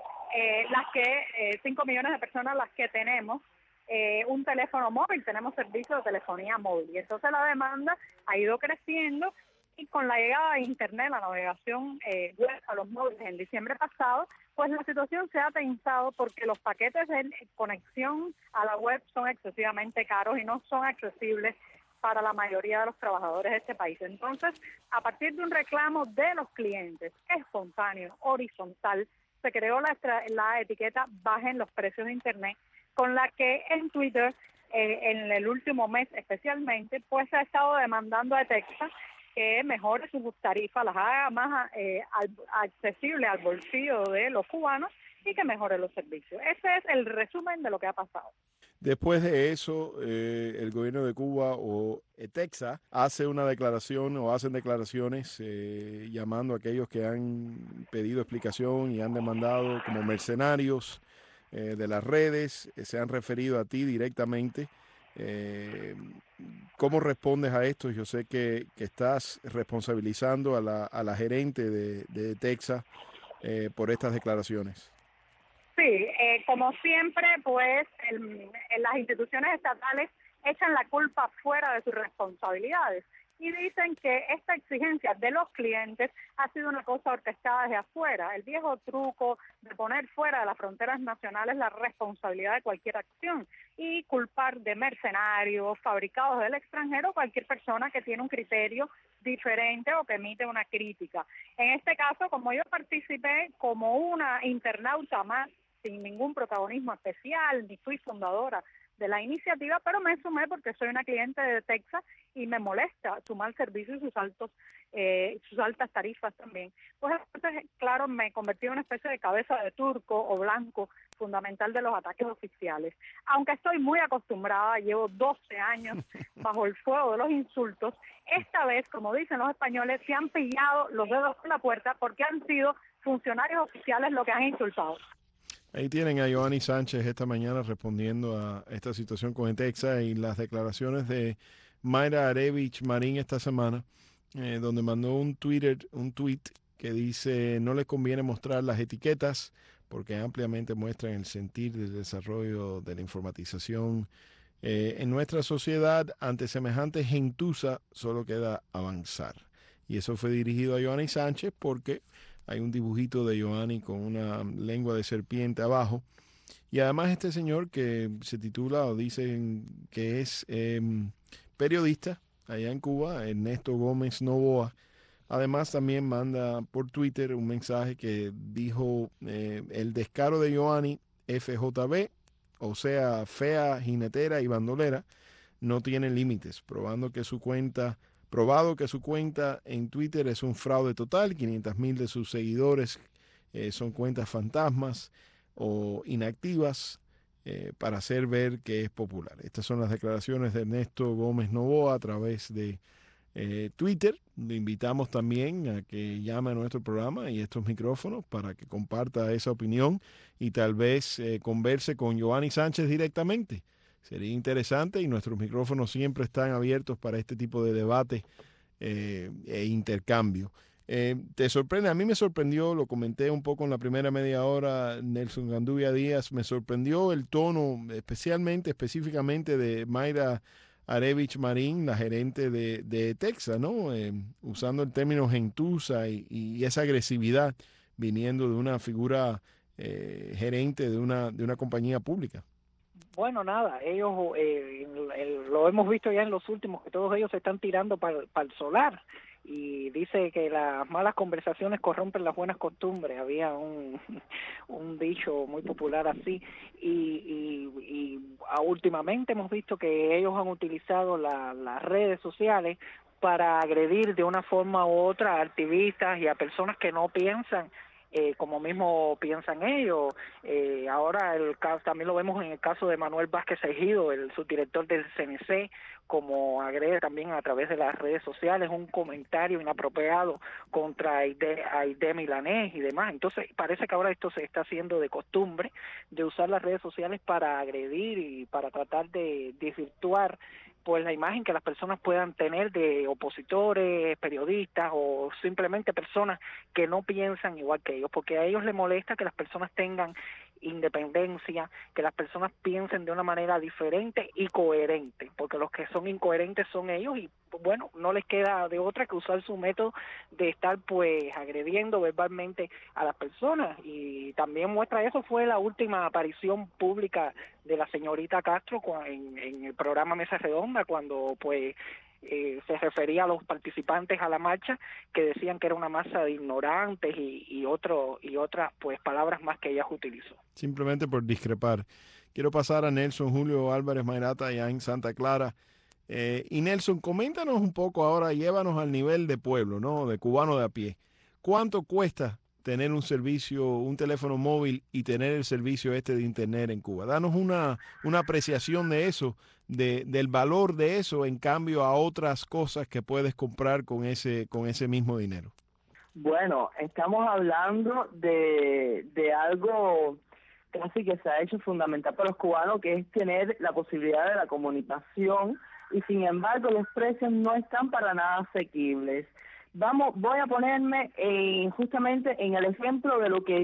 5 millones de personas las que tenemos un teléfono móvil, tenemos servicio de telefonía móvil, y entonces la demanda ha ido creciendo, y con la llegada de internet, la navegación web a los móviles en diciembre pasado, pues la situación se ha tensado porque los paquetes de conexión a la web son excesivamente caros y no son accesibles para la mayoría de los trabajadores de este país. Entonces, a partir de un reclamo de los clientes espontáneo, horizontal, se creó la etiqueta Bajen los precios de internet, con la que en Twitter, en el último mes especialmente, pues se ha estado demandando a ETEXA que mejore sus tarifas, las haga más accesibles al bolsillo de los cubanos y que mejore los servicios. Ese es el resumen de lo que ha pasado. Después de eso, el gobierno de Cuba o ETEXA hace una declaración o hacen declaraciones llamando a aquellos que han pedido explicación y han demandado como mercenarios de las redes, se han referido a ti directamente. ¿Cómo respondes a esto? Yo sé que estás responsabilizando a la gerente de ETEXA por estas declaraciones. Sí, como siempre, pues las instituciones estatales echan la culpa fuera de sus responsabilidades. y dicen que esta exigencia de los clientes ha sido una cosa orquestada desde afuera. El viejo truco de poner fuera de las fronteras nacionales la responsabilidad de cualquier acción y culpar de mercenarios fabricados del extranjero cualquier persona que tiene un criterio diferente o que emite una crítica. En este caso, como yo participé como una internauta más, sin ningún protagonismo especial, ni fui fundadora de la iniciativa, pero me sumé porque soy una cliente de Texas y me molesta su mal servicio y sus altas tarifas también. Pues entonces, claro, me convertí en una especie de cabeza de turco o blanco fundamental de los ataques oficiales. Aunque estoy muy acostumbrada, llevo 12 años bajo el fuego de los insultos, esta vez, como dicen los españoles, se han pillado los dedos por la puerta porque han sido funcionarios oficiales los que han insultado. Ahí tienen a Yoani Sánchez esta mañana respondiendo a esta situación con Etexa y las declaraciones de Mayra Arevich Marín esta semana, donde mandó un tweet que dice: no les conviene mostrar las etiquetas porque ampliamente muestran el sentir del desarrollo de la informatización. En nuestra sociedad, ante semejante gentuza, solo queda avanzar. Y eso fue dirigido a Yoani Sánchez porque hay un dibujito de Yoani con una lengua de serpiente abajo. Y además este señor que se titula o dicen que es periodista allá en Cuba, Ernesto Gómez Novoa, además también manda por Twitter un mensaje que dijo: el descaro de Yoani FJB, o sea, fea, jinetera y bandolera, no tiene límites, probado que su cuenta en Twitter es un fraude total. 500,000 de sus seguidores son cuentas fantasmas o inactivas para hacer ver que es popular. Estas son las declaraciones de Ernesto Gómez Novoa a través de Twitter. Le invitamos también a que llame a nuestro programa y estos micrófonos para que comparta esa opinión y tal vez converse con Yoani Sánchez directamente. Sería interesante y nuestros micrófonos siempre están abiertos para este tipo de debate e intercambio. ¿Te sorprende? A mí me sorprendió, lo comenté un poco en la primera media hora, Nelson Ganduvia Díaz, me sorprendió el tono, específicamente de Mayra Arevich Marín, la gerente de Texas, ¿no? Usando el término gentuza y esa agresividad viniendo de una figura gerente de una compañía pública. Bueno, nada, ellos lo hemos visto ya en los últimos, que todos ellos se están tirando para el solar, y dice que las malas conversaciones corrompen las buenas costumbres. Había un dicho muy popular así, y últimamente hemos visto que ellos han utilizado las redes sociales para agredir de una forma u otra a activistas y a personas que no piensan como mismo piensan ellos. Ahora el caso también lo vemos en el caso de Manuel Vázquez Ejido, el subdirector del CNC, como agrede también a través de las redes sociales un comentario inapropiado contra Aide Milanés y demás. Entonces parece que ahora esto se está haciendo de costumbre, de usar las redes sociales para agredir y para tratar de desvirtuar pues la imagen que las personas puedan tener de opositores, periodistas o simplemente personas que no piensan igual que ellos, porque a ellos les molesta que las personas tengan independencia, que las personas piensen de una manera diferente y coherente, porque los que son incoherentes son ellos y bueno, no les queda de otra que usar su método de estar pues agrediendo verbalmente a las personas. Y también muestra eso fue la última aparición pública de la señorita Castro en el programa Mesa Redonda, cuando pues se refería a los participantes a la marcha, que decían que era una masa de ignorantes y otras pues palabras más que ella utilizó. Simplemente por discrepar. Quiero pasar a Nelson Julio Álvarez Mayrata allá en Santa Clara. Y Nelson, coméntanos un poco ahora, llévanos al nivel de pueblo, ¿no? De cubano de a pie. ¿Cuánto cuesta tener un servicio, un teléfono móvil y tener el servicio de internet en Cuba? Danos una apreciación de eso, del valor de eso en cambio a otras cosas que puedes comprar con ese mismo dinero. Bueno, estamos hablando de algo casi que se ha hecho fundamental para los cubanos, que es tener la posibilidad de la comunicación, y sin embargo los precios no están para nada asequibles. Voy a ponerme justamente en el ejemplo de lo que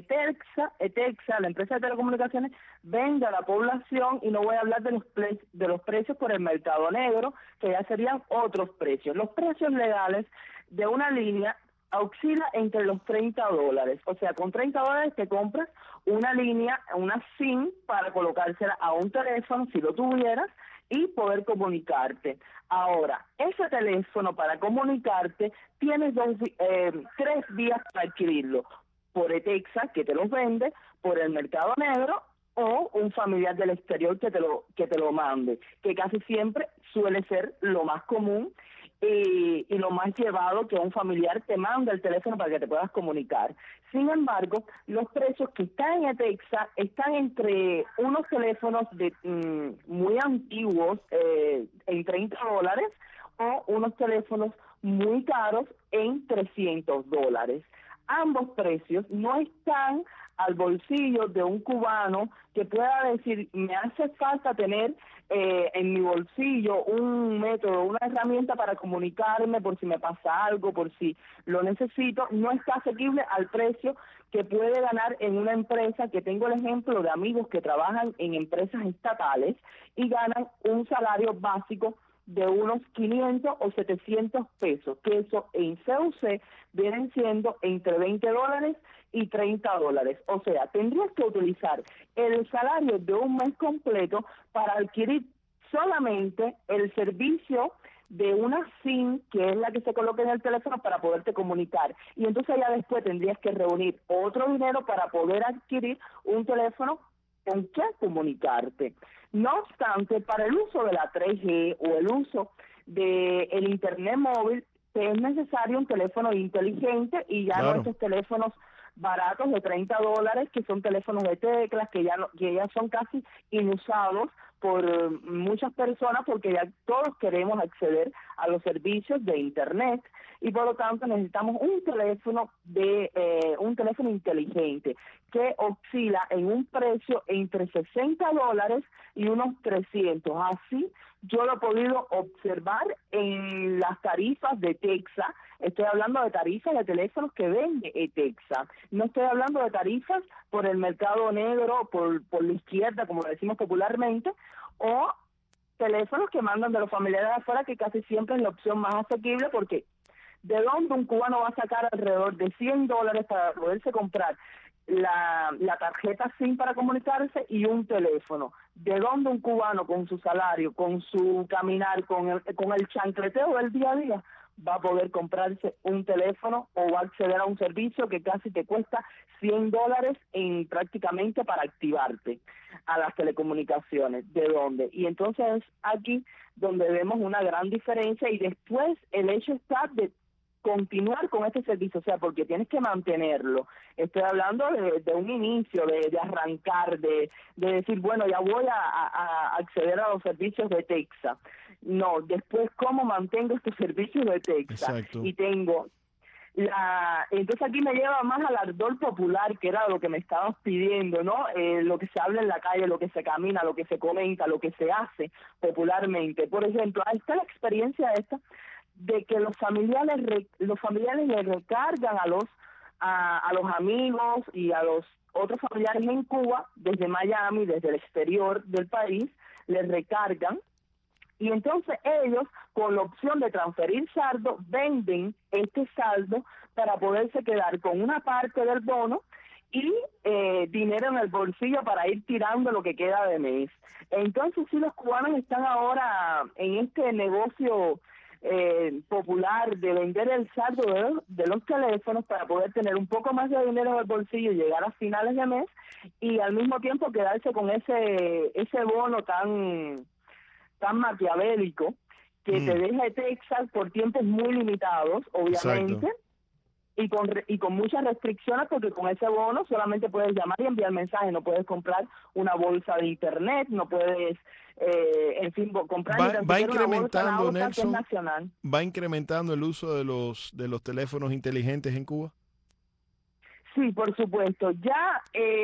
ETEXA, la empresa de telecomunicaciones, vende a la población, y no voy a hablar de los precios por el mercado negro, que ya serían otros precios. Los precios legales de una línea oscila entre los $30. O sea, con $30 te compras una línea, una SIM, para colocársela a un teléfono, si lo tuvieras, y poder comunicarte. Ahora, ese teléfono, para comunicarte, tienes 3 vías para adquirirlo: por ETEXA, que te los vende, por el mercado negro, o un familiar del exterior que te lo mande, que casi siempre suele ser lo más común y lo más llevado, que un familiar te manda el teléfono para que te puedas comunicar. Sin embargo, los precios que están en ETEXA están entre unos teléfonos muy antiguos, en $30, o unos teléfonos muy caros en $300. Ambos precios no están al bolsillo de un cubano que pueda decir: me hace falta tener en mi bolsillo un método, una herramienta para comunicarme por si me pasa algo, por si lo necesito. No está asequible al precio que puede ganar en una empresa, que tengo el ejemplo de amigos que trabajan en empresas estatales y ganan un salario básico de unos 500 o 700 pesos, que eso en CUC vienen siendo entre $20 y $30. O sea, tendrías que utilizar el salario de un mes completo para adquirir solamente el servicio de una SIM, que es la que se coloca en el teléfono para poderte comunicar. Y entonces ya después tendrías que reunir otro dinero para poder adquirir un teléfono con qué comunicarte. No obstante, para el uso de la 3G o el uso del Internet móvil, te es necesario un teléfono inteligente, y ya Claro. no estos teléfonos baratos de $30, que son teléfonos de teclas, que ya son casi inusados por muchas personas, porque ya todos queremos acceder a los servicios de Internet, y por lo tanto necesitamos un teléfono inteligente que oscila en un precio entre $60 y unos 300. Así yo lo he podido observar en las tarifas de ETEXA. Estoy hablando de tarifas de teléfonos que vende ETEXA. No estoy hablando de tarifas por el mercado negro, por la izquierda, como lo decimos popularmente, o teléfonos que mandan de los familiares de afuera, que casi siempre es la opción más asequible, porque ¿de dónde un cubano va a sacar alrededor de $100 para poderse comprar la tarjeta SIM para comunicarse y un teléfono? ¿De dónde un cubano, con su salario, con su caminar, con el chancleteo del día a día, va a poder comprarse un teléfono o va a acceder a un servicio que casi te cuesta $100 prácticamente para activarte a las telecomunicaciones? ¿De dónde? Y entonces es aquí donde vemos una gran diferencia, y después el hecho está de continuar con este servicio, o sea, porque tienes que mantenerlo. Estoy hablando de un inicio, de arrancar, de decir, bueno, ya voy a acceder a los servicios de ETEXA. No, después, ¿cómo mantengo estos servicios de ETEXA? Exacto. Y tengo entonces aquí me lleva más al ardor popular, que era lo que me estabas pidiendo, ¿no? Lo que se habla en la calle, lo que se camina, lo que se comenta, lo que se hace popularmente. Por ejemplo, ahí está la experiencia esta de que los familiares le recargan a los amigos y a los otros familiares en Cuba, desde Miami, desde el exterior del país, les recargan. Y entonces ellos, con la opción de transferir saldo, venden este saldo para poderse quedar con una parte del bono y dinero en el bolsillo para ir tirando lo que queda de mes. Entonces, sí, los cubanos están ahora en este negocio popular de vender el saldo de los teléfonos para poder tener un poco más de dinero en el bolsillo y llegar a finales de mes, y al mismo tiempo quedarse con ese bono tan maquiavélico que te deja ETEXA por tiempos muy limitados, obviamente. Exacto. Y con muchas restricciones, porque con ese bono solamente puedes llamar y enviar mensajes, no puedes comprar una bolsa de internet, no puedes, en fin, comprar Va incrementando, una bolsa que es Nelson, nacional. va incrementando el uso de los teléfonos inteligentes en Cuba. Sí, por supuesto. Ya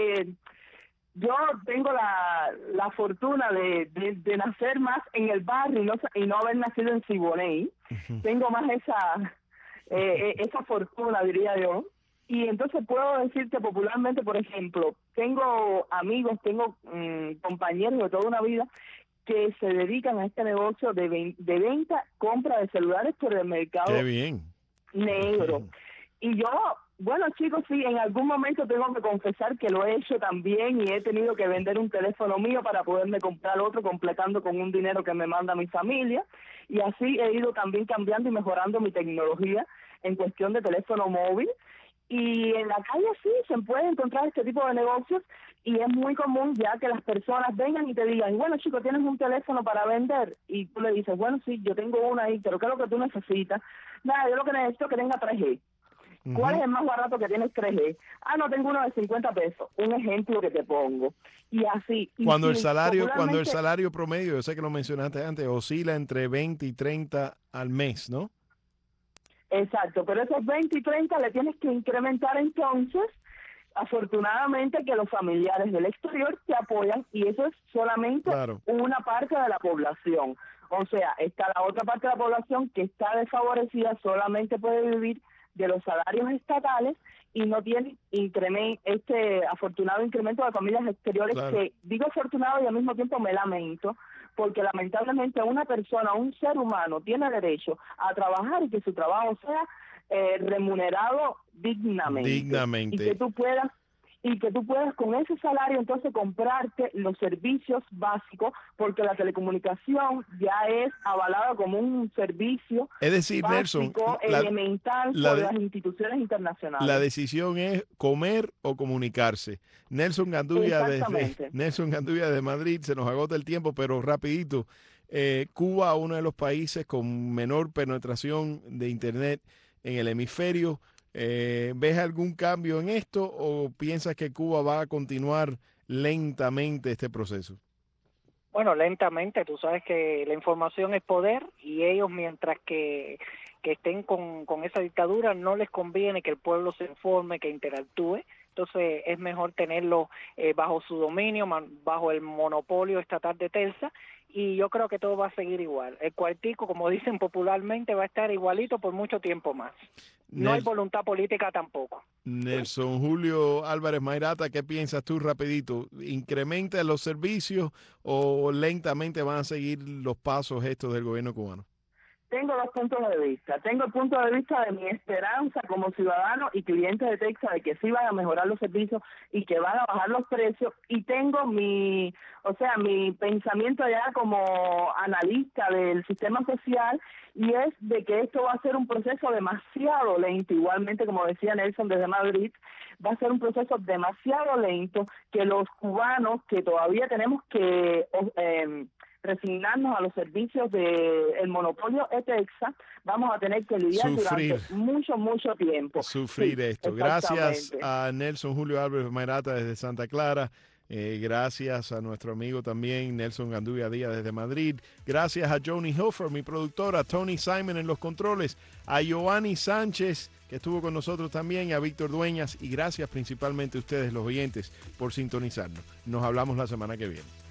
yo tengo la fortuna de nacer más en el barrio y no haber nacido en Siboney. Ujú. Tengo más esa fortuna, diría yo. Y entonces puedo decirte popularmente, por ejemplo, tengo amigos, tengo compañeros de toda una vida que se dedican a este negocio de venta, compra de celulares por el mercado Qué bien. negro. Y yo, bueno, chicos, sí, en algún momento tengo que confesar que lo he hecho también y he tenido que vender un teléfono mío para poderme comprar otro, completando con un dinero que me manda mi familia. Y así he ido también cambiando y mejorando mi tecnología en cuestión de teléfono móvil. Y en la calle sí se puede encontrar este tipo de negocios y es muy común ya que las personas vengan y te digan, bueno, chico, ¿tienes un teléfono para vender? Y tú le dices, bueno, sí, yo tengo uno ahí, pero ¿qué es lo que tú necesitas? Nada, yo lo que necesito es que tenga 3G. ¿Cuál es el más barato que tienes 3G? Ah, no, tengo uno de 50 pesos. Un ejemplo que te pongo. Y así. Y Cuando el sí, salario promedio, yo sé que lo mencionaste antes, oscila entre 20 y 30 al mes, ¿no? Exacto, pero esos 20 y 30 le tienes que incrementar entonces, afortunadamente que los familiares del exterior te apoyan y eso es solamente una parte de la población. O sea, está la otra parte de la población que está desfavorecida, solamente puede vivir de los salarios estatales y no tiene este afortunado incremento de familias exteriores que digo afortunado y al mismo tiempo me lamento, porque lamentablemente una persona, un ser humano tiene derecho a trabajar y que su trabajo sea remunerado dignamente. Y que tú puedas con ese salario entonces comprarte los servicios básicos, porque la telecomunicación ya es avalada como un servicio es decir, básico, Nelson, elemental por las instituciones internacionales. La decisión es comer o comunicarse. Nelson Gandulla de Madrid, se nos agota el tiempo, pero rapidito. Cuba, uno de los países con menor penetración de Internet en el hemisferio. ¿Ves algún cambio en esto o piensas que Cuba va a continuar lentamente este proceso? Bueno, lentamente, tú sabes que la información es poder y ellos mientras que estén con esa dictadura no les conviene que el pueblo se informe, que interactúe. Entonces es mejor tenerlo bajo su dominio, bajo el monopolio estatal de Telsa, y yo creo que todo va a seguir igual. El cuartico, como dicen popularmente, va a estar igualito por mucho tiempo más. No hay voluntad política tampoco. Nelson Julio Álvarez Mairata, ¿qué piensas tú rapidito? ¿Incrementa los servicios o lentamente van a seguir los pasos estos del gobierno cubano? Tengo dos puntos de vista. Tengo el punto de vista de mi esperanza como ciudadano y cliente de Texas de que sí van a mejorar los servicios y que van a bajar los precios. Y tengo mi pensamiento ya como analista del sistema social y es de que esto va a ser un proceso demasiado lento. Igualmente, como decía Nelson desde Madrid, va a ser un proceso demasiado lento que los cubanos que todavía tenemos que resignarnos a los servicios del monopolio ETEXA, vamos a tener que lidiar durante mucho tiempo. Sufrir esto. Gracias a Nelson Julio Álvarez Mairata desde Santa Clara. Gracias a nuestro amigo también Nelson Gandulla Díaz desde Madrid. Gracias a Joni Hilfer, mi productora, Tony Simon en los controles, a Giovanni Sánchez, que estuvo con nosotros también, y a Víctor Dueñas. Y gracias principalmente a ustedes, los oyentes, por sintonizarnos. Nos hablamos la semana que viene.